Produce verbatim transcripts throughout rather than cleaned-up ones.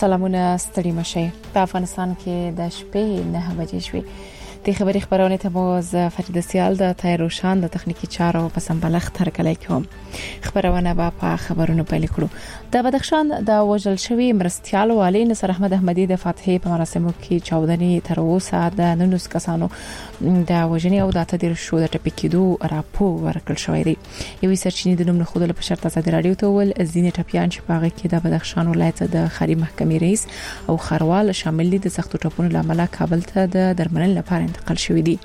سلامونه ستړي مشي. په افغانستان کې د شپې نه بجې شوې. د خبري خبرونه ته مو ز فرید سیال د تایروشان د تخنیکی چارو په سمبلغ ترکلای کوم. خبرونه به په خبرونو پیل کړو. د بدخشان د وژل شوی مرستيال والي نصر احمد احمدي د فتحې په مراسمو کې چاودنې تر اوسه د ننوس کسانو د وژنې او د تدیر شو د ټپکېدو راپور ورکړل شوی دی. یوې سرچینې د نوم خودل په شرط ازادي رادیو ته ول ځینې ټپيان چې په هغه کې د بدخشان ولایت د خاري محکمې رئیس او خروال شامل دي د سختو ټپونو لامل کابل ته د درملنې لپاره انتقال شوی دی.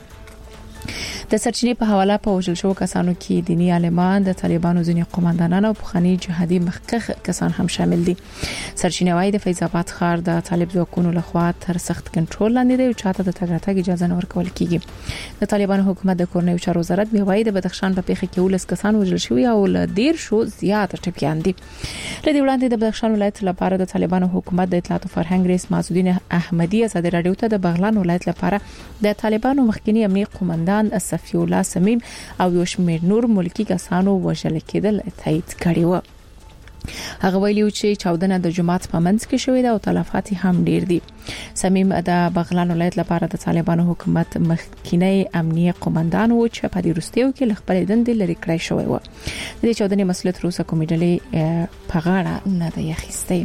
د سرچینې په حواله په وژل شو کسانو کې دینی عالمان د طالبانو ځینې قوماندانان او پخوانی جهادي مخکخ کسان هم شامل دي. سرچینې وايي د فیض آباد ښار د طالب ځواکونو لخوا تر سخت کنټرول لاندې دی او چاته د تګ راتګ اجازه نه ورکول کیږي. د طالبانو حکومت د کورنیو چارو وزارت به وايي د بدخشان په پیښه کې ولس کسان وژل شوی او ل ډیر شو زیات ټپيان دي. لدې وړاندې د بدخشان ولایت لپاره د طالبانو حکومت د اطلاعات او فرهنګ رئیس معزالدین احمدي ازادي رادیو ته د بغلان ولایت لپاره د طالبانو مخکنی امنیه قومندان صفی الله سمیم او یو شمېر نور ملکی کسانو وژل کېدل تایید کړي و. هغه ویلي چې چاودنه د جماعت په منځ کې شوې ده او تلفات هم ډیر دي. سمیم د بغلان ولایت لپاره د طالبانو حکومت مخکنی امنیه قومندان و چې په دې وروستیو کې خپل دندې لري کړی شوی و. د دې چاودنې مسؤلیت روسه کومیډلې په غاړه نه دی اخیستی.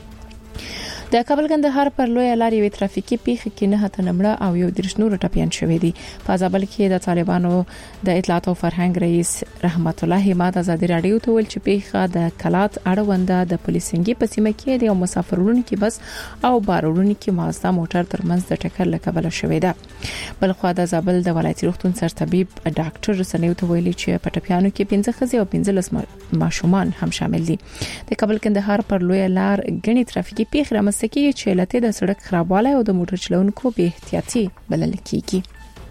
د کابل کندهار پر لوی لارې وی ترافیکي پیښه کې نه هته نمړه او یو درش نور ټپيان شوې دي. په ځابل کې د طالبانو د اطلاعات او فرهنګ رئیس رحمت الله حماد ازادي رادیو ته ویل چې پیښه د کلات اړونده د پولیسنګي په سیمه کې د مسافرونو کې بس او بارونو کې مازدا موټر ترمنځ د ټکر لکبل شوې ده. بل خو د ځابل د ولایتي روغتون سرطبيب ډاکټر سنیو ته ویلي چې په ټپيانو کې پنځه خزي او پنځه لس ماشومان هم شامل دي. د کابل کندهار پر لوی لار غني ترافیکي پیښه سکی چې لته د سړک خرابوالی او د موټر چلونکو بے احتیاطي بلل کیږي.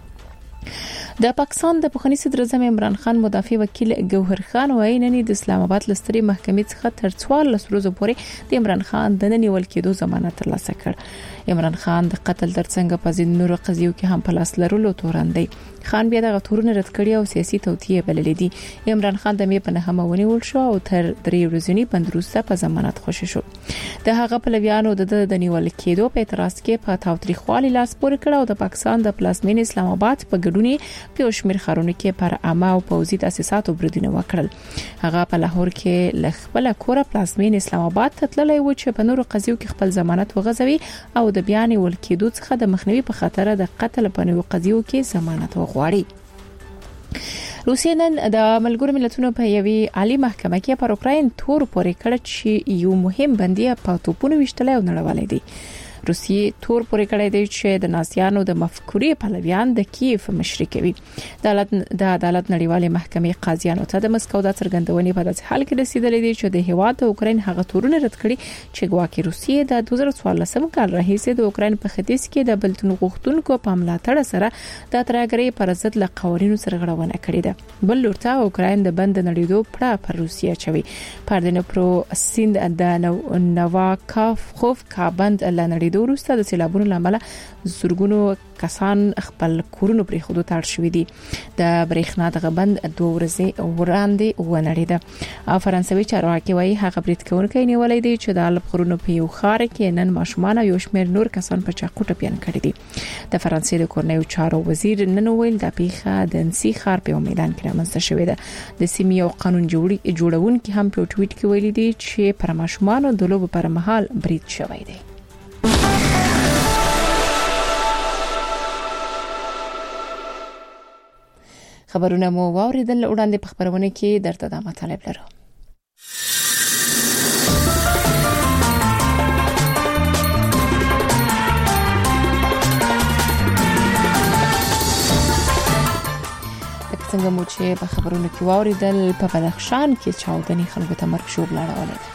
د پاکستان د پخوانی صدر اعظم عمران خان مدافع وکیل ګوهر خان وايي نن د اسلام آباد لستري محکمې څخه تر څوارلس ورځې پورې د عمران خان د نیول کېدو ضمانت ترلاسه کړ. عمران خان د قتل ترڅنګ په ځینو نورو قضیو کې هم په لاس لرلو تورندي. خان بیا د غتورونو رد کړی او سیاسي توطیه بللې دي. عمران خان د می په نهمه ونیول شو او تر درې ورځې بندروسته په ضمانت خوشی شو. د هغه پلویانو د د نیول کېدو په اعتراض کې په تاوتریخوالي لاس پورې کړ او د پاکستان د پلازمین اسلام آباد په ګډونی په شمیر خارونو کې پر عامه او پوزي تاسیساتو بریدونه وکړل. هغه په لاهور کې لخپل کور پلازمین اسلام آباد ته تللی و چې په نورو قضیو کې خپل ضمانت وغځوي او د بیان ول کېدو څخه د مخنیوي په خاطر د قتل په نورو قضیو کې ضمانت وغواړي. روسیه نن د ملګرو ملتونو په یوې عالی محکمه کې پر اوکراین تور پورې کړ چې یو مهم بندي په توپونو وشتل او نړولې دي. روسیه تور پورې کړی دی چې د نازیانو د مفکورې پلویان د کیف مشري کوي. د عدالت د عدالت نړیوالې محکمې قاضیانو ته د مسکو د څرګندونې په داسې حال کې رسیدلې دي چې د هیواد د اوکراین هغه تورونه رد کړي چې ګواکې روسیه د دوه زره څوارلسم کال راهیسې د اوکراین په ختیځ کې د بلتون غوښتونکو په ملاتړ سره د ترهګرۍ پر ضد له قوانینو سره غړونه کړې ده. بل لورته اوکراین د بند نړیدو پړه پر روسیه چوي. پردنه پرو سیند د نوواکاف خوف کا بند لنړي د وروسته د سیلابونو لامل زورګونو کسان خپل کورونو پرې خودو تړ شوې دي. د برېښنا د غبند دوه ورځې وړاندې ونړیده. فرانسوي چارواکي وايي هغه برید کوونکی نیولې دي چې د الپ غرونو په یو ښار کې نن ماشومان او یو شمېر نور کسان په چاقو ټپيان کړي دي. د فرانسې د کورنیو چارو وزیر نن ویل د پیښه د انسی ښار په میدان کې رامنځته شوې ده. د سیمې او قانون جوړي جوړونکي هم په ټویټ کې ویلي دي چې پر ماشومان د لوب پر مهال برید شوی دی. خبرونه مو واوریدل. وړاندې په خبرونه کې درته د مطالب لرو. څنګه مو چې په خبرونه کې واوریدل په بدخشان کې چاودنې خلکو ته مرګ شوب لاړولې.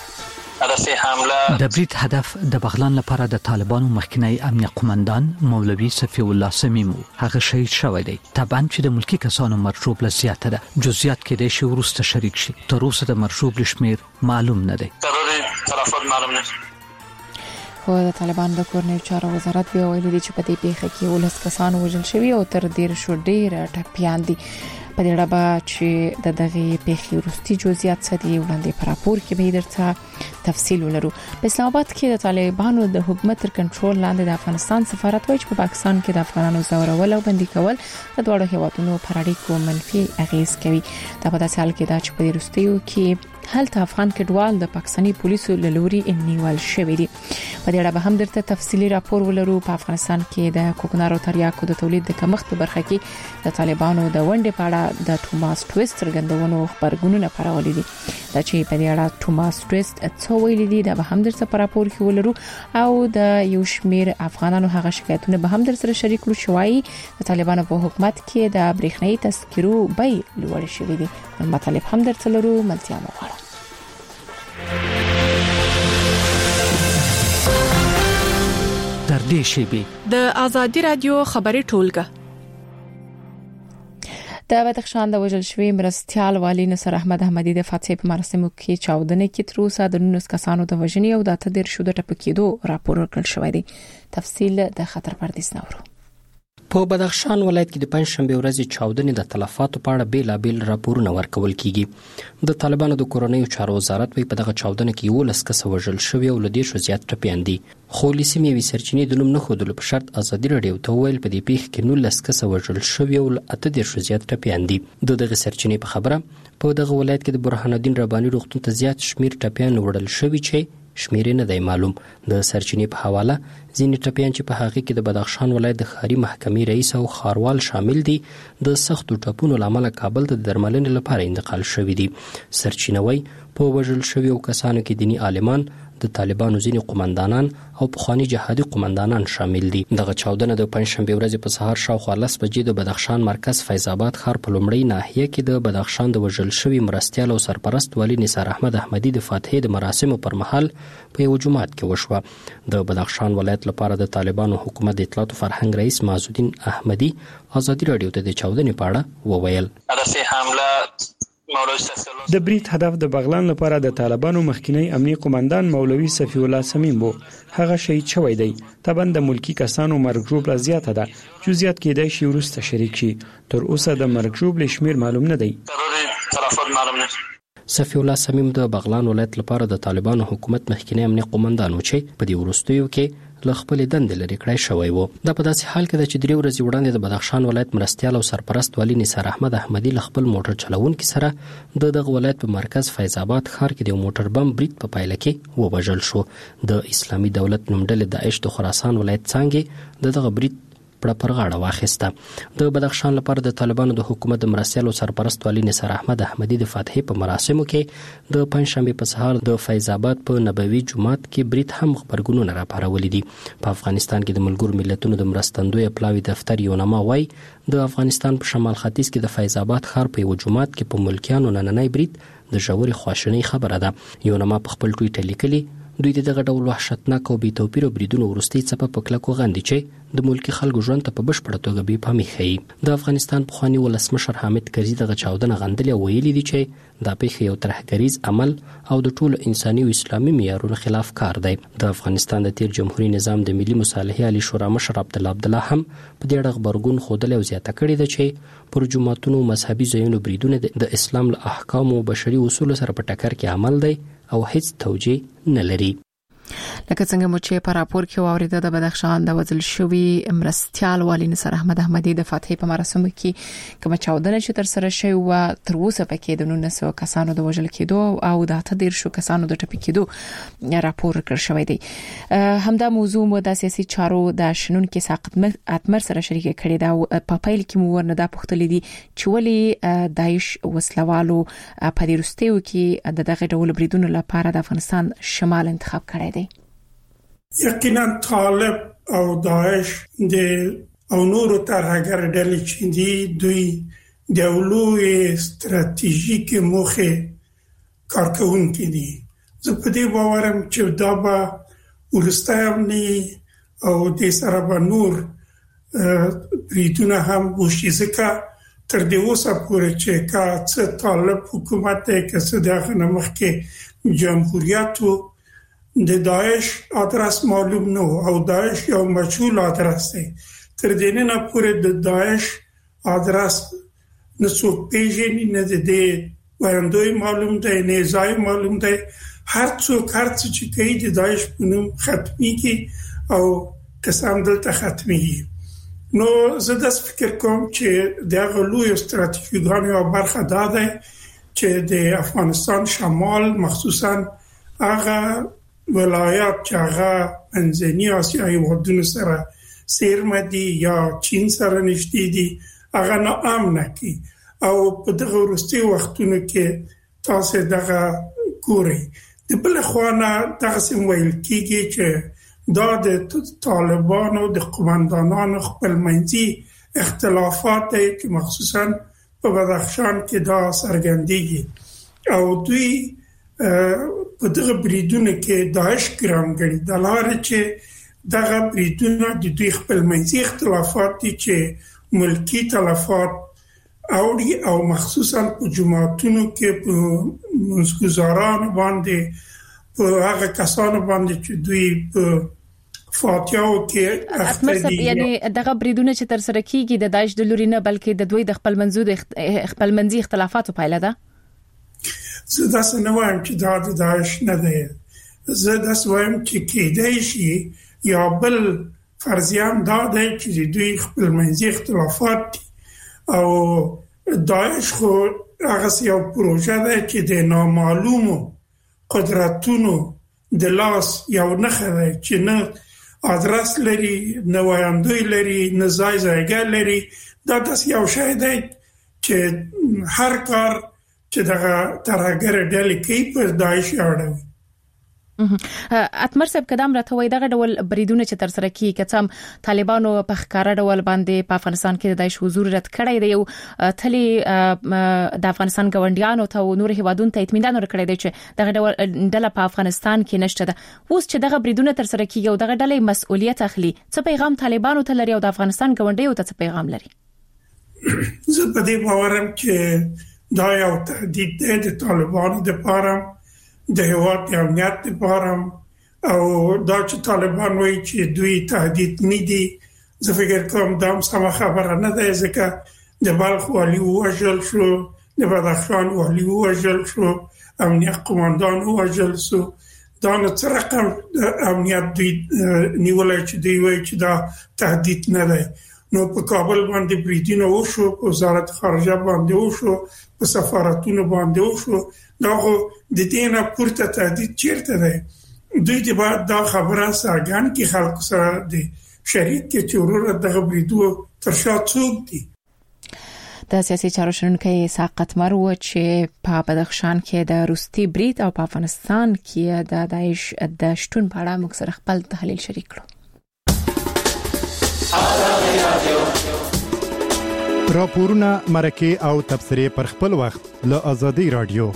د برید هدف د بغلان لپاره د طالبانو مخکنی امنیه قومندان مولوی صفی الله سمیم هغه شهید شوی دی. طبعا چې د ملکی کسانو مرجوب لزیاته ده. جزئیات کې د شی ورسته شریک شي. تر اوسه د مرجوب لشمیر معلوم نه دی. طرفات معلوم نه. خو د طالبان د کورنیو چارو وزارت بیا ویلي دی چې په دې پیښه کې ولس کسان وژل شوي او تر ډیر شو ډیر ټپيان دي. په دې اړه به چې د دغه پیښې وروستي جزئیات څه دي وړاندې پر راپور کې به درته تفصیل ولرو. په اسلام آباد کې د طالبانو د حکومت تر کنټرول لاندې د افغانستان سفارت وایي چې په پاکستان کې د افغانانو زورول او بندي کول د دوه هیوادونو پر اړیکو منفي اغیز کوي. دا په داسې حال کې دا چې په وروستیو کې هلته افغان کډوال د پاکستاني پولیسو له لوري نیول شوی دي. په دې اړه به هم درته تفصیلی راپور ولرو. په افغانستان کې د کوکنارو تریاکو د تولید د کمښت په برخه کې د طالبانو د ونډې په اړه د توماس ټویست څرګندونو خبرګونونه خپرولې دي. دا چې په دې اړه توماس ټویست څه ویلي دي دا به هم درته په راپور کې ولرو او د یو شمیر افغانانو هغه شکایتونه به هم در سره شریک کړو چې وايي د طالبانو په حکومت کې د برېښنايي تذکرو بیې لوړ شوې دي. نو مطالب هم درته لرو ملتیا مو غواړم. در دې شیبه د ازادي رادیو خبري ټولګه د بدخشان د وژل شوی مرستيال والی نصر احمد احمدي د فاتحې په مراسمو کې چاودنه کې تر اوسه د نولس کسانو د وژنې او د اته دېرش د ټپکېدو راپور ورکړل شوی دی. تفصیل د خطر پردیس نورو. په بدخشان ولایت کې د پنځشنبه ورځې چاودنې د تلفاتو په اړه بیلابیل راپورونه ورکول کیږي. د طالبانو د کورنیو چارو وزارت په دغه چاودنه کې یو لس کس وژل شوی او لدې شو زیات ټپيان دي. خو لیسمي وی سرچینې د نوم نه خودلو په شرط ازادي رادیو ته ویل په دې پیښ کې نو لس کس وژل شوی او اته دېرش زیات ټپيان دي. د دغه سرچینې په خبره په دغه ولایت کې د برهان الدین رباني روغتون ته زیات شمیر ټپيان وړل شوی چې شمیر نه دی معلوم. د سرچینې په حواله ځینې ټپيان چې په هغه کې د بدخشان ولایت د خاري محکمې رئیس او خاروال شامل دي د سختو ټپونو لامل کابل ته د درملنې لپاره انتقال شوی دي. سرچینوي په وژل شوی او کسانو کې دینی عالمان د طالبانو ځینې قومندانان او پخوانی جهادي قومندانان شامل دي. دغه چاودنه د پنځشنبه ورځې په سهار شاوخوا لس بجې د بدخشان مرکز فیض آباد ښار په لومړی ناحیه کې د بدخشان د وژل شوی مرستيال او سرپرست والی نثار احمد احمدي د فاتحې د مراسمو پر مهال په یو جماعت کې وشوه. د بدخشان ولایت لپاره د طالبانو حکومت د اطلاعات او فرهنګ رئیس معزالدین احمدي ازادي رادیو ته د چاودنې په اړه وویل. هدف حمله د بریټ هدف د بغلان لپاره د طالبانو مخکینی امنی قومندان مولوی صفی الله سمیم وو. هغه شهید شوی دی. طبعا د ملکی کسانو مرګ جوړ لا زیاته ده. جزئیات کې د شی ورسته شریک شي. تر اوسه د مرګ جوړ لشمیر معلوم نه دی. صفی الله سمیم د بغلان ولایت لپاره د طالبانو حکومت مخکینی امنی قومندان و چې په دې ورستیو کې له خپل دند لري کړی شوی وو. دا په داسې حال کې چې درې ورځې وړاندې د بدخشان ولایت مرستيال او سرپرست والی نثار احمد احمدي له خپل موټر چلوونکي سره د دغه ولایت په مرکز فیض آباد ښار کې د موټر بم بریټ په پایله کې وبجل شو. د اسلامي دولت نومډلې داعش د خراسان ولایت څنګه د دغه بریټ پر غاړه واخیسته. د بدخشان لپاره د طالبانو د حکومت د مرستيال او سرپرست والی نثار احمد احمدي د فاتحې په مراسمو کې د پنځشنبه په سهار د فیض آباد په نبوي جماعت کې بریټ هم خبرګونونه راپارولې دي. په افغانستان کې د ملګرو ملتونو د مرستندوی پلاوی دفتر یونما وای د افغانستان په شمال ختیځ کې د فیض آباد ښار په یو جماعت کې په ملکیانو نننۍ بریټ د ژورې خواشینۍ خبره ده. یونما په خپل ټویټر لیکلي دوی د دغه ډول وحشتناک او بې توپیره بریدونو وروستي څپه په کلکو غندي چې د ملکی خلکو ژوند ته په بشپړه توګه بې پامي ښیي. د افغانستان پخوانی ولسمشر حامد کرزي دغه چاودنه غندلې او ویلي دي چې دا پیښه یو ترهګریز عمل او د ټولو انساني او اسلامي معیارونو خلاف کار دی. د افغانستان د تیر جمهوریت نظام د ملي مصالحې علي شورا مشر عبد الله عبد الله هم په دې اړه خبرګون خوده او زیاته کړې ده چې پر جماعتونو مذهبي ځایونو بریدونه د اسلام له احکام او بشري اصولو سره په ټکر کې عمل دی او هیڅ توجیه نه لري. لکه څنګه مو چې په راپور کې واوریده د بدخشان د وژل شوی مرستيال والی نصر احمد احمدي د فاتحې په مراسمو کې کوم چاودنه چې تر سره شوی و تر اوسه پکې د نولس کسانو د وژل کېدو او د اته دېرش کسانو د ټپي کېدو راپور کړ شوی دی. همدا موضوع مو د سیاسي چارو د شنن کې ساقط اتمر سره شریک کړي دا په پایل کې مو ورنده پختلې دي چې ولی داعش وسلوالو په دې رستیو کې د دغه ډول بریدونو لپاره د افغانستان شمال انتخاب کړی دی. یقینا طالب او داعش د او نورو ترهګر ډلې چې دي دوی د لوی استراتیژیک موخه کارکونکي دي. زه په دې باورم چې دا به ورستایمني او د سره به نور بریدونه هم وشي ځکه تر دې اوسه پورې چې کا څه طالب حکومت کې څه دغه نمخ کې جمهوریت د داعش ادرس معلوم نه او داعش یو مجهول ادرس دی. تر دې نه پورې د داعش ادرس نه څوک پیژني، نه د دې وایندوی معلوم دی، نه ځای معلوم دی. هر څوک هر څه چې کوي د داعش په نوم ختميږي او کسان دلته ختميږي. نو زه د فکر کوم چې دغه لوی استراتیژي او برخه دا ده چې د افغانستان شمال مخصوصا هغه ولایات چې هغه منځنی آسیا هیوادونو سره سیرمه دي یا چین سره نشتی دي هغه نه امن کی او په دغه وروستي وختونو کې تاسو دغه ګوري. د بل خوانه دغه سم ویل کیږي چې دا د طالبانو د قومندانانو خپلمنځي اختلافات دي چې مخصوصا په بدخشان کې دا سرګندېږي او دوی په دغه بریدونه کې داعش ګرام غړي د لارې چې دغه بریدونه د دوی خپلمنځي اختلافات دي چې ملکی تلفات اوړي او مخصوصا په جماعتونو کې په مسګزاران باندې په هغه کسانو باندې چې دوی په فاتحو کې اخته دي. یعنی دغه بریدونه چې تر سره کیږي د داعش د لوري نه بلکې د دوی د خپل منځو د خپل منځي اختلافاتو پایله ده. زه دا څه نه وایم چې دا د داعش نه ده. زه دا وایم چې کېدای شي یا بل فرضیان دا ده چې دوی خپل منځي اختلافات او داعش خو هغه یو پروژه ده چې د نامعلومو قدرتونو د لاس یو نه خره چې نه ادرس لري، نه وایندوی لري، نه ځای ځایګه لري. دا داس یو شی دی چې هر کار چې دغه ترهګر ډلې کوي په داعش اړوي. اتمر صاحب قدم راته وای دغه ډول بریدونه چې تر سره کیږي کڅم طالبانو په ښکارا ډول باندې په افغانستان کې د داعش حضور رد کړی دی او تلي د افغانستان ګوندیانو ته او نور هیوادونو ته اطمینان ورکړی دی چې دغه ډول ډله په افغانستان کې نشته ده. اوس چې دغه بریدونه تر سره کیږي او دغه ډله مسؤلیت اخلي، څه پیغام طالبانو ته لري او د افغانستان ګوندیو ته څه پیغام لري؟ زه په دې باورم چې دا یو تهدید دی د طالبانو لپاره، د هیواد د امنیت لپاره او دا چې طالبان وایي چې دوی تهدید نه دي. زه فکر کوم دا سم خبره نه ده، ځکه د بلخ والی وژل شو، د بدخشان والی وژل شو، امنیت قومندان وژل شو. دا نو څه رقم امنیت دوی نیولای چې دوی وایي چې دا تهدید نه ده. نو په کابل باندې بریدونه وشو، په وزارت خارجه باندې وشو، په سفارتونو باندې وشو. دا خو د دې نه پورته تهدید چیرته دی؟ دوی دې باید دا خبره څرګند کړي خلکو سره د شریک کې چې ورور دغه بریدو تر شا څوک دي. د سیاسي چارو شنونکي ساقط مرو چې په بدخشان کې د روسي برید او په افغانستان کې د داعش د شتون په اړه موږ سره خپل تحلیل شریک کړو. راپورونه مرکه او تبصره پر خپل وخت له آزادي رادیو.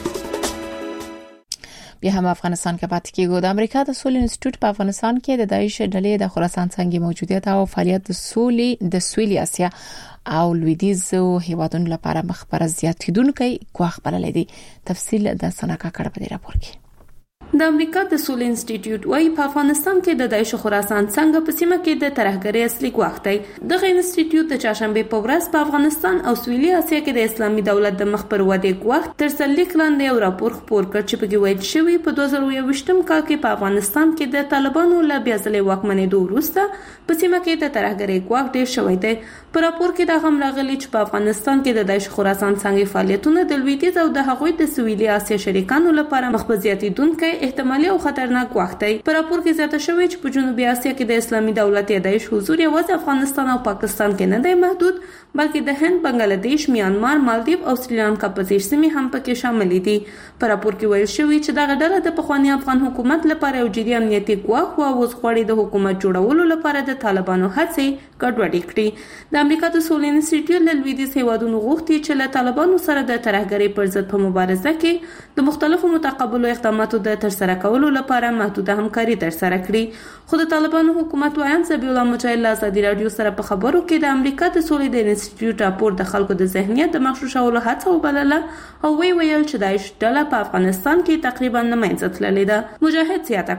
بیا هم افغانستان کې پاتې کېږو. د امریکا د سولې انسټیټیوټ په افغانستان کې د داعش ډلې د خراسان څنګه موجودیت او فعالیت د سولې د سویلي اسیا او لویدیځو هیوادونو لپاره مخبره زیاتیدونکو ګواښ بللی دی. تفصیل د سناکا کړه په دې راپور کې. د امریکا د سولې انسټیټیوټ وايي په افغانستان کې د داعش خراسان څنګه په سیمه کې د ترهګرۍ اصلي ګواښ دی. دغه انسټیټیوټ د چاشنبه په ورځ په افغانستان او سویلي اسیا کې د اسلامي دولت د مخ پر ودې ګواښ تر څللیک لاندې یو راپور خپور کړ چې په کې ویل شوی په دوه زره یوویشتم کال کې په افغانستان کې د طالبانو له بیا ځلې واکمنېدو وروسته په سیمه کې د ترهګرۍ ګواښ ډېر شوی دی. په راپور کې دا هم راغلی چې په افغانستان کې د داعش خراسان څنګه فعالیتونه د لویدیځ او د هغوی د سویلي اسیا شریکانو لپاره مخ په زیاتیدونکو احتمالي او خطرناک وخت دی. په راپور کې زیاته شوی چې په جنوبي اسیا کې د اسلامي دولت یا داعش حضور یوازې افغانستان او پاکستان کې نه دی محدود، بلکې د هند، بنگلاديش، میانمار، مالدیو او سریلانکا په څیر سیمې هم پکې شامل دي. په راپور کې ویل شوی چې دغه ډله د پخوانی افغان حکومت لپاره یو جدي امنیتي ګواښ او اوس غواړي د حکومت جوړولو لپاره د طالبانو هڅې ګډوډې کړي. د امریکا د سولې انسټیټیوټ له لویدیځ هیوادونو غوښتي چې له طالبانو سره د ترهګرۍ پر ضد په مبارزه کې د مختلفو متقابلو اقداماتو د ترسره کولو لپاره محدوده همکاري ترسره کړي. خو د طالبانو حکومت وایي ذبیح الله مجاهد له آزادي رادیو سره په خبرو کې د امریکا د سولې د انسټیټیوټ راپور د خلکو د ذهنیت د مغشوشولو هڅه وبلله او وی ویل چې داعش ډله په افغانستان کې تقریبا نه منځ تللې ده. مجاهد زیاته کړه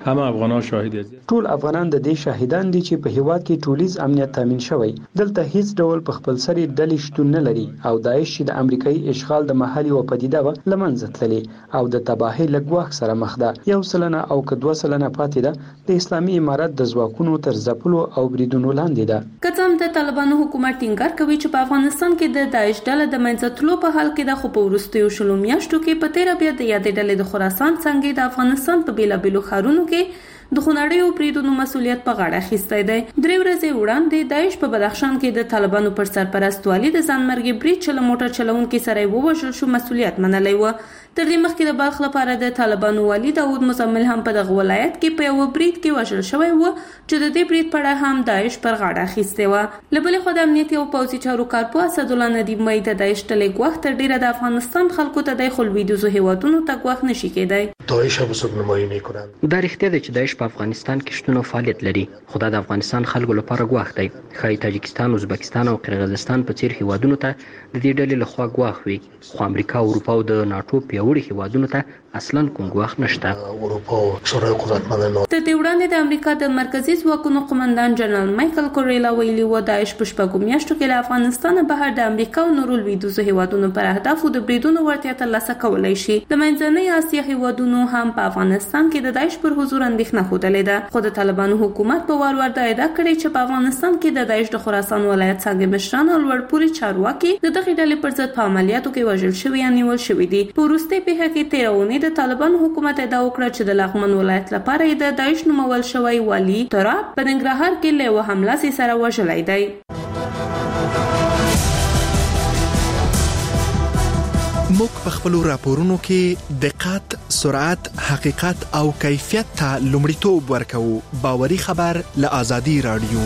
همه افغانان شاهد دي. ټول افغانان د دې شاهدان دي چې په هیواد کې ټولیز امنیت تامین شوی. دلته هیڅ ډول په خپل سری ډلې شتون نه لري او داعش چې د امریکایي اشغال د محلي او پدیده و لمنځه تللې او د تباهي لګواخ سره مخ ده. یو سلنه او کدو سلنه پاتې ده د اسلامي امارات د ځواکونو تر ځپلو او بریدونو لاندې ده. کڅم د طالبانو حکومت ټینګار کوي چې په افغانستان کې د داعش ډله د منځه تلو په حال کې د خو په ورستیو شلو میاشتو کې په تیرا بیا د یادې ډلې د خراسان څنګه د افغانستان په بیلابیلو ښارونو کې د خونړیو بریدونو مسولیت په غاړه اخیستی دی. درې ورځې وړاندې داعش په بدخشان کې د طالبانو پر سرپرست والي د ځانمرګي برید چل موټر چلونکي سره ووژل شو مسولیت منلی و. تر دې مخکې د بلخ لپاره د طالبانو والي داود مزمل هم په دغه ولایت کې په یو برید کې وژل شوی و چې د دې برید په اړه هم داعش پر غاړه اخیستی و. له بلې خوا د امنیتي او پوځي چارو کارپوه اسدالله ندیم وایي د داعش ډلې ګواښ تر ډیره د افغانستان خلکو ته د خلویدوزو هیوادونو ته ګواښ نشي کېدای. داعش هم څوک نمایي میکنن. دا رښتیا ده چې داعش په افغانستان کې شتون او فعالیت لري، خو دا د افغانستان خلکو لپاره ګواښ دی. ښایي تاجکستان، ازبکستان او قرغیزستان په څیر هیوادونو ته د دې ډلې لخوا ګواښ وي، خو امریکا، اروپا او د ناتو پیاوړي هیوادونو ته اصلا کوم ګواښ نشته. اروپا او شورای قدرتمندانو تر دې وړاندې د امریکا د مرکزي ځواکونو قومندان جنرال مایکل کوریلا ویلي و داعش په شپږو میاشتو کې له افغانستان بهر د امریکا او نورو لویدیځو هیوادونو پر اهدافو د بریدونو وړتیا ترلاسه کولی شي. د منځنۍ اسیا هیوادونو هم په افغانستان کې د داعش پر حضور اندېښنه ښودلې ده، خو د طالبانو حکومت په وار وار دا ادعا کړې چې په افغانستان کې د داعش د خراسان ولایت څنګه مشران او لوړپوړي چارواکي د دغې ډلې پر ضد په عملیاتو کې وژل شوي یا نیول شوي دي. په وروستۍ پیښه کې تېره اونۍ د طالبانو حکومت ادعا وکړه چې د لغمن ولایت لپاره یې د داعش نومول شوی والي تراب په ننګرهار کې له یوه حمله سره وژلی دی. موږ په خپلو راپورونو کې دقت، سرعت، حقیقت او کیفیت ته لومړیتوب ورکوو. باوري خبر له آزادي رادیو.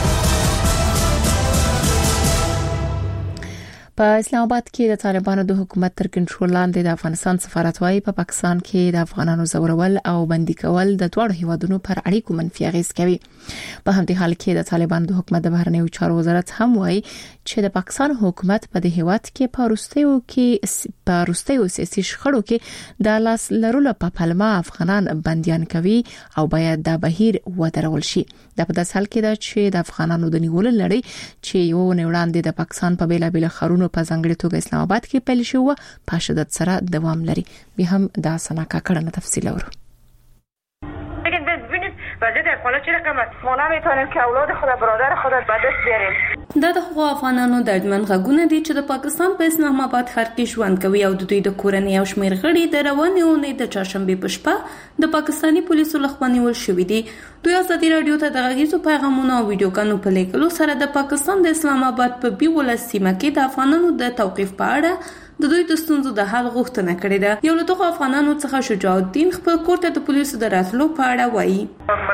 په اسلام آباد کې د طالبانو د حکومت تر کنټرول لاندې د افغانستان سفارت وايي په پاکستان کې د افغانانو زورول او بندي کول د دوه هیوادونو پر اړیکو منفي اغیز کوي. په همدې حال کې د طالبانو د حکومت د بهرنیو چارو وزارت هم وايي چې د پاکستان حکومت په دې هیواد کې په وروستیو کې په وروستیو سیاسي شخړو کې د لاس لرلو په پلمه افغانان بنديان کوي او باید دا بهیر ودرول شي. دا په داس حال کې ده چې د افغانانو د نیولو لړۍ چې یو نیوړاندې د پاکستان په بیلابل خارونو په ځانګړي توګه اسلام آباد کې پیل شو په شدت سره دوام لري. به هم دا سناکا کړنه تفصیل اورو. لیکن ببینید وضعیت افغانا چه رقم است. ما نمیتونیم که اولاد خود برادر خود به دست بیاریم. دا د خو افغانانو دردمن غږونه دي چې د پاکستان په اسلام آباد ښار کې ژوند کوي او د دوی د کورنۍ او شمیر غړي د روانې اونۍ د چهارشنبه په شپه د پاکستاني پولیسو لخوا نیول شوي دي. دوی ازادي رادیو ته د غږیزو پیغامونو او ویډیوګانو په لیکلو سره د پاکستان د اسلام آباد په بیوله سیمه کې د افغانانو د توقيف په اړه د دوی د ستونزو د حل غوښتنه کړې ده. یو له دغو افغانانو څخه شجاع الدین خپل کور ته د پولیسو د راتلو په اړه وایي.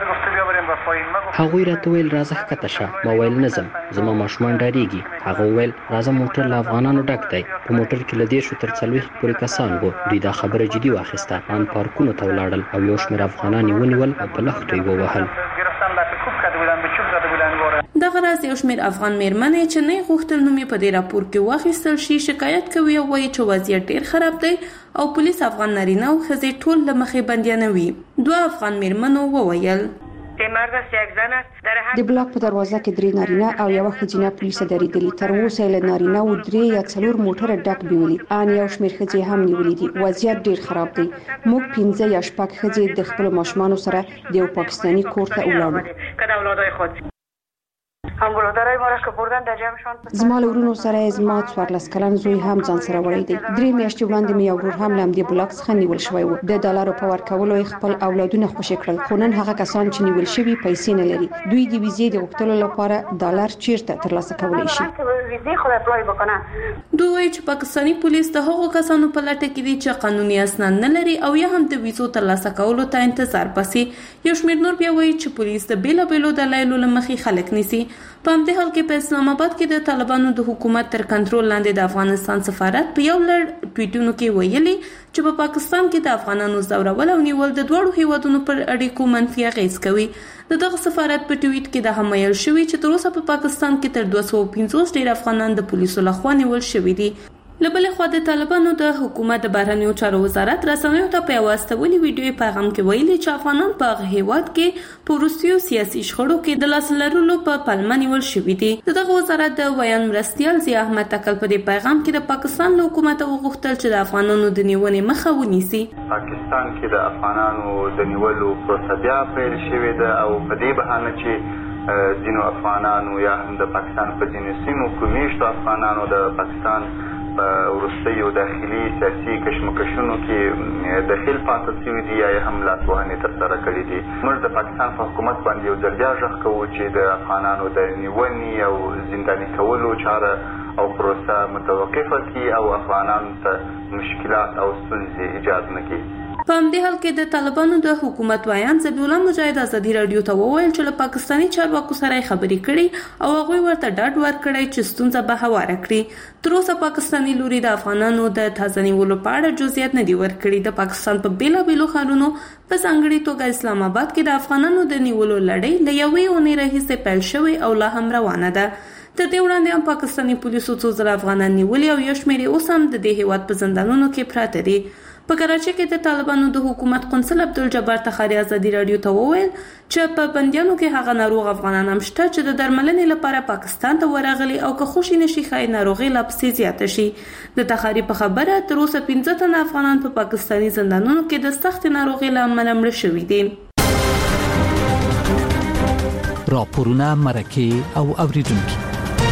هغوی راته ویل راځه ښکته شه. ما ویل نه ځم، زما ماشومان ډارېږي. هغه ویل راځه موټر له افغانانو ډک دی. په موټر کې له دېرشو تر څلوېښت پورې کسان وو. دوی دا خبره جدي واخیسته. ان پارکونو ته ولاړل او یو شمېر افغانان یې ونیول او په لښتو یې ووهل. دغه راز یو شمېر افغان میرمنې چې نه غوښتل نوم یې په دې راپور کې واخیستل شي شکایت کوي او وایي چې وضعیت ډیر خراب دی او پولیس افغان نارینه او ښځې ټول له مخې بندیانوي. دوه افغان میرمنو وویل د بلاک په دروازه کې درې نارینه او یو ښځینه پولیس درېدلي. تر اوسه له نارینه او درې یا څلور موټر ډک بیولي. ان یو شمېر ښځې هم نیولې دي. وضعیت ډیر خراب دی. موږ پنځه یا شپږ ښځې د خپل ماشومانو سره د یو پاکستاني کور ته ولاړو. زما له ورونو سره زما څوارلس کلن زوی هم ځان سره وړی دی. درې میاشتې وړاندې مې یو ورور هم له همدې بلاک څخه نیول شوی و. د ډالرو په ورکولو یې خپل اولادونه خوشي کړل، خو نن هغه کسان چې نیول شوي پیسې نه لري. دوی د ویزې د غوښتلو لپاره ډالر چیرته ترلاسه کولی شي؟ دوی وایي چې پاکستاني پولیس د هغو کسانو په لټه کې دي چې قانوني اسناد نه لري او یا هم د ویزو ترلاسه کولو ته انتظار باسي. یو شمېر نور بیا وایي چې پولیس د بیلابیلو دلایلو له مخې خلک نیسي. په همدې حال کې په اسلام آباد کې د طالبانو د حکومت تر کنټرول لاندې د افغانستان سفارت په یو لړ ټویټونو کې ویلي چې په پاکستان کې د افغانانو زورول او نیول د دوړو هیوادونو پر اړیکو منفي اغیز کوي. د دغه سفارت په ټویټ کې د هم ویل شوی چې تر اوسه په پاکستان کې تر دوه سوه پنځوس ډیر افغانان د پولیسو لخوا نیول شوي دي. لبلې خوا د طالبانو د حکومت د بهرنیو چارو وزارت رسنیو ته په واستولي ویډیو پیغام کې ویلي چې افغانان په هغه هیواد کې په وروستیو سیاسي شخړو کې د لاس لرلو په پلمه نیول شوي دي. دغه وزارت د ویان مرستیال ضیا احمد تکل په دې پیغام کې د پاکستان له حکومت وغوښتل چې د افغانانو د نیونې مخه ونیسي. پاکستان کې د افغانانو د نیولو پروسه بیا پیل شوې ده او په دې بهانه چې ځینو افغانانو یا هم د پاکستان په ځینو سیمو کې میشتو افغانانو د پاکستان په وروستیو داخلي سیاسي کشمکشونو کې داخل پاتې شوي دي یا هم لاسوهنې ترسره کړي دي. موږ د پاکستان په حکومت باندې یو ځل بیا غږ کوو چې د افغانانو د نیونې او زنداني کولو چاره او پروسه متوقفه کړي او افغانانو ته مشکلات او ستونزې ایجاد نه کړي. په همدې حال کې د طالبانو د حکومت ویان ذبیح الله مجاهد ازادي رادیو ته وویل چې له پاکستاني چارواکو سره خبرې کړي او هغوی ورته ډاډ ورکړی چې ستونزه به هواره کړي. تر اوسه پاکستاني لوري د افغانانو د تازه نیولو په اړه جزئیات نه دي ورکړي. د پاکستان په بیلابیلو ښارونو په ځانګړي توګه اسلام آباد کې د افغانانو د نیولو لړۍ له یوې اونۍ راهیسې پیل شوې او لا هم روانه ده. تر دې وړاندې هم پاکستاني پولیسو څو ځله افغانان نیولي او یو شمېر یې اوس هم د دې هیواد په زندانونو کې پراته دي. په کراچۍ کې د طالبانو د حکومت قونسل عبدالجبار تخاري ازادي رادیو ته وویل چې په بندیانو کې هغه ناروغ افغانان هم شته چې د درملنې لپاره پاکستان ته ورغلي او که خوشي نشي ښایي ناروغي لا پسې زیاته شي. د تخاري په خبره تر اوسه پنځه تنه افغانان په پاکستاني زندانونو کې د سختې ناروغۍ له امله مړه شوي دي. راپورونه مرکه او اوریدونکي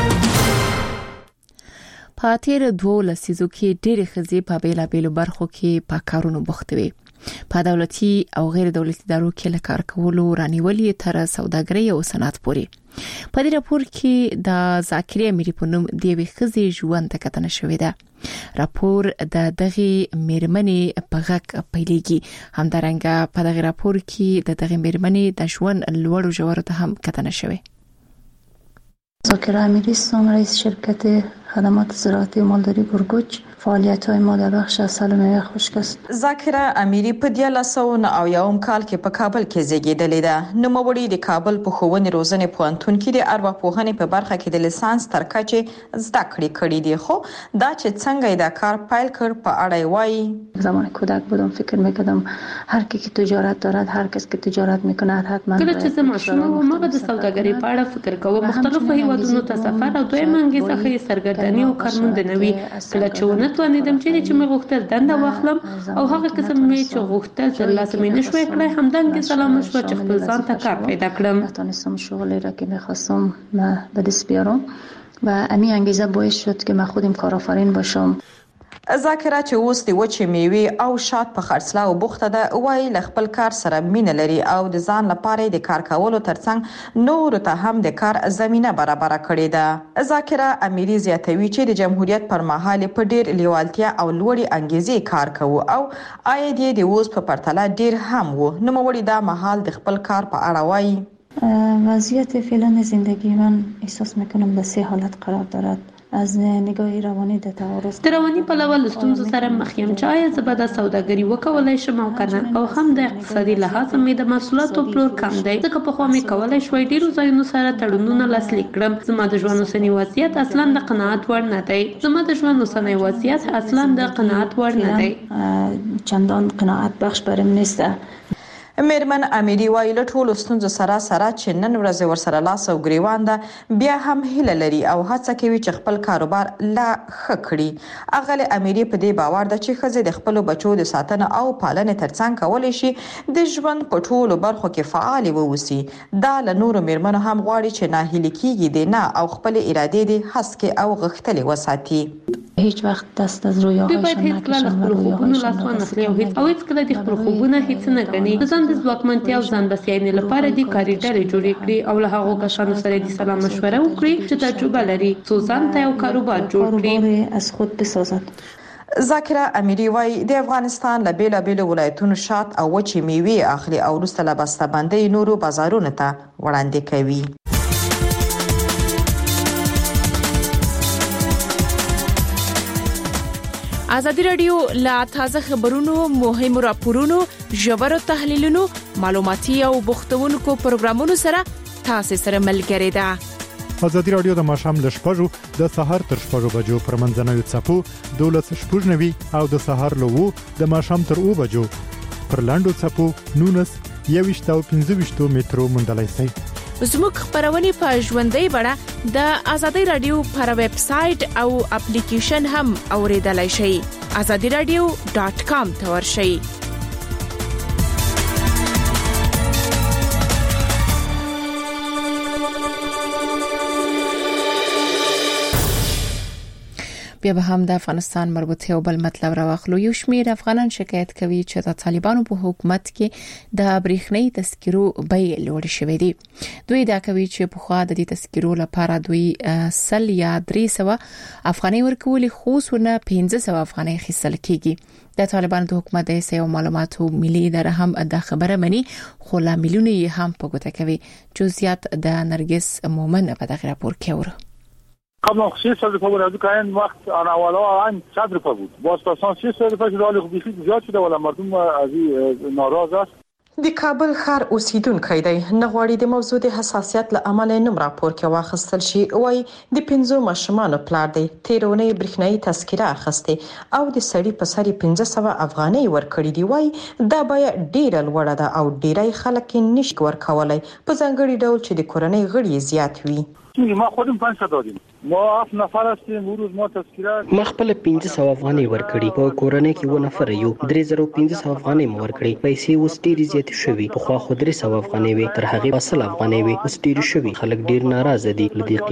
په تیر دوه لسیزو کې ډېرې ښځې په بیلابیلو برخو کې په کارونو بوختې وي. په دولتي او غیر دولتي ادارو کې له کار کولو رانیولې تر سوداګرۍ او صنعت پورې. په دې راپور کې د ذاکرې امیری په نوم د یوې ښځې ژوند ته کتنه شوې ده. راپور د دغه میرمنې په غږ پیلېږي. همدارنګه په دغه راپور کې د دغه میرمنې د ژوند لوړو ژورو ته هم کتنه شوې. ذاکره امیری هستم، رئیس شرکت خدمات زراعتی و مالداری گرگوچ. فعالیت‌های ما در بخش عسل و میوه خشک است. ذاکره امیری په دیارلس سوه نه اویایم کال کې په کابل کې زیږیدلې ده. نوموړې د کابل په ښوونې روزنې پوهنتون کې د ارواپوهنې په برخه کې د لیسانس تر کچې زده کړې کړې دي. خو دا چې څنګه یې دا کار پیل کړ په اړه یې وایي. زمان کودک بودم فکر می‌کردم هر کی که تجارت دارد، هر کس که تجارت می‌کند حتما کله چې زه ماشوم وم هغه د سوداګرۍ په اړه فکر کوم. مختلفو هیوادونو ته سفر او دویمه انګیزه ښه سرګرداني او کارموندنه وي. کله چې ونه توانیدم چې چې مې غوښتل دنده واخلم او هغه قسم مې چې غوښتل ترلاسه مې نشوای کړای، همدانګې سلام شو چې خپل ځان ته کار پیدا کړم. نتونستم شغلی را که می‌خواستم به دست بیارم و امی انگیزه باعث شد که من خودم کارآفرین باشم. ذاکره چې اوس د وچې میوې او شات په خرڅلاو بوخته ده، وایي له خپل کار سره مینه لري او د ځان لپاره د کار کولو ترڅنګ نورو ته هم د کار زمینه برابره کړې ده. ذاکره امیری زیاتوي چې د جمهوریت پر مهال په ډیر لیوالتیا او لوړې انګیزې کار کوو او عاید یې د اوس په پرتله ډیر هم وو. نوموړي دا مهال د خپل کار په اړه وایي. وضعیت فعلا زندگی من احساس میکنم به سه حالت قرار دارد. از نگاه روانی د تعارض د رواني په لول ستونزو سره مخ یم چې آیا زه به د سوداګري وکولای شم او کنه، او هم د اقتصادي لحاظ مې د محصولاتو پلور کم دی، ځکه په خوا مې کولای شوی ډیرو ځایونو سره تړونونه لاسلیک کړم. زما د ژوند اوسنی وضعیت اصلا د قناعت وړ نه دی. زما د ژوند اوسنی وضعیت اصلا د قناعت وړ نه دی. چندان قناعت بخش برم نیست. میرمن امیری وایي له ټولو ستونزو سره سره چې نن ورځ ورسره لاس او ګریوان ده، بیا هم هیله لري او هڅه کوي چې خپل کاروبار لا ښه کړي. اغله امیری په دې باور ده چې ښځې د خپل بچو د ساتنه او پالنې ترڅنګ کولی شي د ژوند په ټولو برخو کې فعال واوسي. دا له نورو میرمنو هم غواړي چې ناهیلي کیږي دي نه او خپل ارادې دي هڅه او غښتلې وساتي. هیڅ وخت دست از رویاهایشان نکشن و رویاهایشان او هیڅ کله د خپل خوبونه هیڅ نه ګڼي. ځان د ځواکمنتیا او ځان بسیاینې لپاره د کاري ډلې جوړې کړي او له هغو کسانو سره د سلام مشوره وکړي چې تجربه لري، څو ځان ته یو کاروبار جوړ کړي. از خود بسازد. ذاکره امیری وایي د افغانستان له بیلابیلو ولایتونو شات او وچې میوې اخلي او وروسته له بسته‌بندۍ نورو بازارونو ته وړاندې کوي. ازادي رادیو لا تازه خبرونو، مهمو راپورونو، ژورو تحلیلونو، معلوماتي او بوختونکو پروګرامونو سره تاسو سره ملګری ده. ازادي رادیو د ماښام ل شپږو د سهار تر شپږو بجو پر منځنوي څپو دولس شپږ نوي او د سهار له وو د ماښام تر اوو بجو پر لاندو څپو نونس یويشت او پنځه ویشت میټرو مونډلای سي. زموږ خبرونه په ژوندۍ بڼه د ازادي رادیو پر ویب سټ او اپلیکیشن هم اوریدلای شئ. azadi radio dot com ته ورشئ. بیا به هم د افغانستان مربوطه او بل مطلب راوخلو. یو شمېر افغانان شکایت کوي چې د طالبانو په حکومت کې د برېښنايي تذکرو بیې لوړې شوې دي. دوی دا کوي چې په خوا د دې تذکرو لپاره دوی سل یا درې سوه افغانۍ ورکولي، خو ونه پنځه سوه افغانۍ خصل کیږي. د طالبانو د حکومت د سیاسي معلوماتو ملي اداره هم د خبره مني، خو لا ملیونه یې هم په ګوته کوي. جزئیات د نرګس مومن په دغه راپور کې اورو. قبل خصوص از فور از کاین وقت آن اولا آن صد روپیه بود. باز پسان شش روپیه شده، ولی خب بسیار زیاد شده ولی مردم از این ناراض است. د کابل ښار اوسیدونکو دی نغواړي د موضوع د حساسیت له امله نوم راپور کې واخیستل شي. وای د پنځو ماشومانو پلار دی تیرونه برېښنايي تذکره اخیسته او د سړي په سر پنځه سوه افغانۍ ورکړي دی. وای دا بیا ډیره لوړه ده او ډیرای خلک نشي ورکولای په ځانګړي ډول چې د کورنۍ غړي زیات وي. ما خودم پنځه دادیم. ما اف نفر هستیم. ورځ ما تذکره ما خپل پنځه سوه افغانۍ ورکړي. په کورنۍ کې و نفر یو درې زره پنځه سوه افغانۍ مو ورکړي. پیسې اوس ډېرې زیاتې شوي. په خوا خو درې سوه افغانۍ وي، تر هغې په سل افغانۍ وي. اوس ډېرې شوي. خلک ډېر ناراضه دي له دې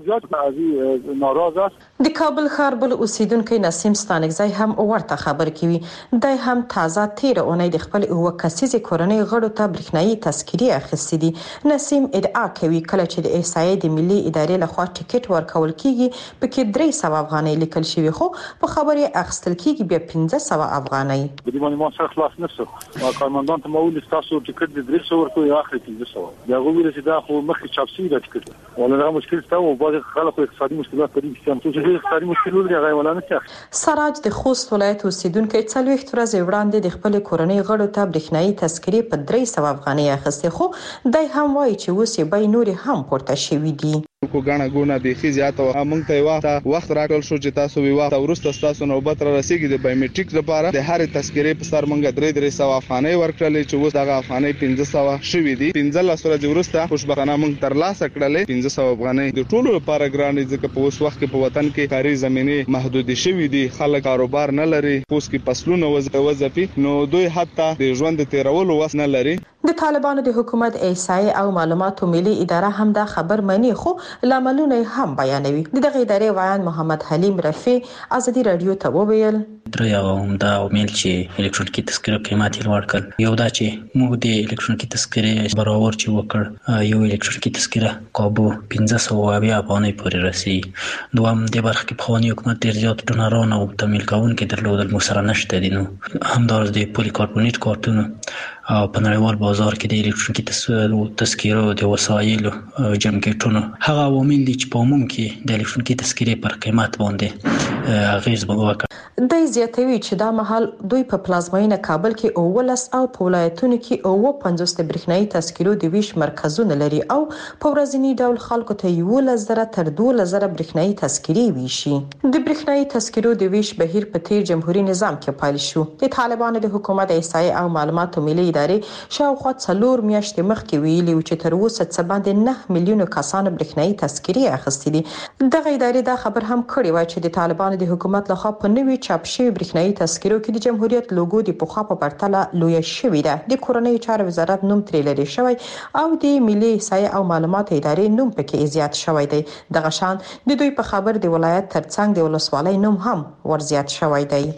قیمته. ناراضه د کابل ښار بل اوسیدونکو نسیم ستانکزی هم ورته خبر کوي. دای هم تازه تیر اونۍ د خپل اوه کسیزې کورنۍ غړو ته برېښنايي تذکرې اخیستې دي. نسیم ادعا کوي کله چې د احصایې د ملي ادارې لخوا ټیکټ ورکول کیږي پکې درې سوه افغانۍ لیکل شوی، خو په خبرې اخیستل کیږي بیا پنځه سوه افغانۍ. د دې باندې ما سره خلاص نه شو. ما کارمندان ته مول تاسو ټیکټ د درې سوه ورکوي اخر پنځه سوه. دا غوړي چې دا خو مخکې چاپ شوی دا ټیکټ ولا دا مشکل شته او بعض خلک اقتصادي مشکلات لري. چې اقتصادي مشکلات لري هغه ولا نه څه. سراج د خوست ولایت اوسیدونکو څلوېښت ورځې وړاندې د خپل کورنۍ غړو ته برېښنايي تذکرې په درې سوه افغانۍ اخیستې، خو دای هم وایي چې اوس یې بیې نورې هم پورته شوي دي. کو غاڼه ګونه بيخي زیاته و موږ ته وخت وخت راکړل شو چې تاسو وی وخت ورسته تاسو نوبت را رسیدي د بایومټریک لپاره د هر تذکرې په سر موږ درې درې سوه افغانۍ ورکړلې چې اوس دغه افغانۍ پنځه سوه شوي دي. پنځه لس ورځې وروسته خوشبختانه موږ ترلاسه کړلې پنځه سوه افغانۍ. د ټولو لپاره ګرانې ځکه په اوس وخت کې په وطن کې کاري زمینې محدودې شوي دي، خلک کاروبار نه لري، اوس کې فصلونه وظیفي نو دوی حتی د ژوند تیرولو وس نه لري. د طالبانو د حکومت احصایې او معلوماتو ملي اداره هم دا خبر مني، خو لاملونه هم بیانوي. دغه ادارې وایي محمد حلیم رفیع ازادي رادیو ته وویل درې او دا عامل چې الکترونیکي تذکره قیمت یې لوړ کړ. یو دا چې موږ د الکترونیکي تذکرې برابر چې وکړ یو الکترونیکي تذکره کابو پنځه سوه اویا افغانۍ پورې رسي. دوام د برخه کې په حکومت ډیر زیات ډونران او تمویل کوونکي درلودل مو سره نشته دي. نو همدارس د پولی کاربونیت کارتونو او په نړیوال بازار کې د الکترونیکي تذکرو د وسایلو جمعیتونو هغه عوامل دي چې په عموم کې د الکترونیکي تذکرې پر قیمت باندې اغیز وکړي. د زیاتوي چې دا مهال دوی په پلازمینه کابل کې اولس او په ولایتونو کې او پنځوس د برېښنايي تذکرو د ویش مرکزونه لري او په ورځنی ډول خلکو ته یو لزره تر دوه لزره برېښنايي تذکرې ویشي. د برېښنايي تذکرو د ویش بهیر په تیر جمهوریت نظام کې پایل شو. د طالبانو د حکومت احصایې او معلوماتو ملي ادارې شاوخوا څلور میاشتې مخکې ویلي چې تر اوسه څه باندې نه میلیونه کسانو برېښنايي تذکرې اخیستې دي. دغه ادارې دا خبر هم کړی و چې د طالبانو د حکومت لخوا په نوي چاپ شوی برېښنايي تذکرو کې د جمهوریت لوګو د پخوا په پرتله لوی شوی ده. د کورنۍ چارو وزارت نوم ترې لري شوی او د ملي احصایې او معلومات ادارې نوم پکې زیات شوی دی. دغه شان د دوی په خبر د ولایت ترڅنګ د ولسوالۍ نوم هم ورزیات شوی دی.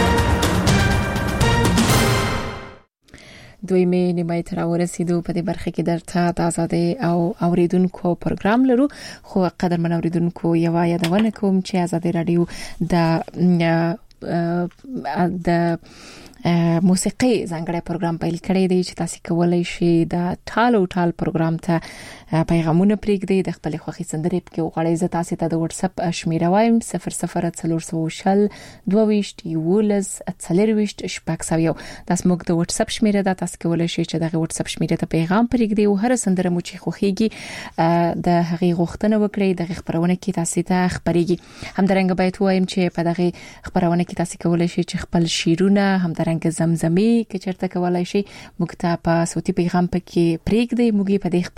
دوی مې نیمه تر ورسېدو په دې برخه کې درته د آزادۍ او اوریدونکو پروګرام لرو، خو قدرمن اوریدونکو یو یادونه کوم چې آزادۍ رادیو د د موسیقي ځانګړی پروګرام پیل کړی دی چې تاسو کولای شئ د ټال او ټال پروګرام ته پیغامونه پرېږدئ د خپل خوښي سندرې په وغوړئ. زه تاسو ته د واتس اپ شمیره وایم صفر صفر څلور شل دوه ویشت یولس څلور ویشت شپږ سوه یو. دا زموږ د واتس اپ شمیره ده. تاسو کولای شئ چې دغه واتس اپ شمیره ته پیغام پرېږدئ او هر سندره مو چې خوښیږي د هغې غوښتنه وکړئ د خبرونه کې تاسو ته خبرېږي. همدارنګه باید وایم چې په دغه خبرونه کې تاسو کولای شئ چې خپل شیرونه همدارنګه زمزمي کې چرته کولای شئ موږ ته په صوتي پیغام پکې پرېږدئ. موږ په دې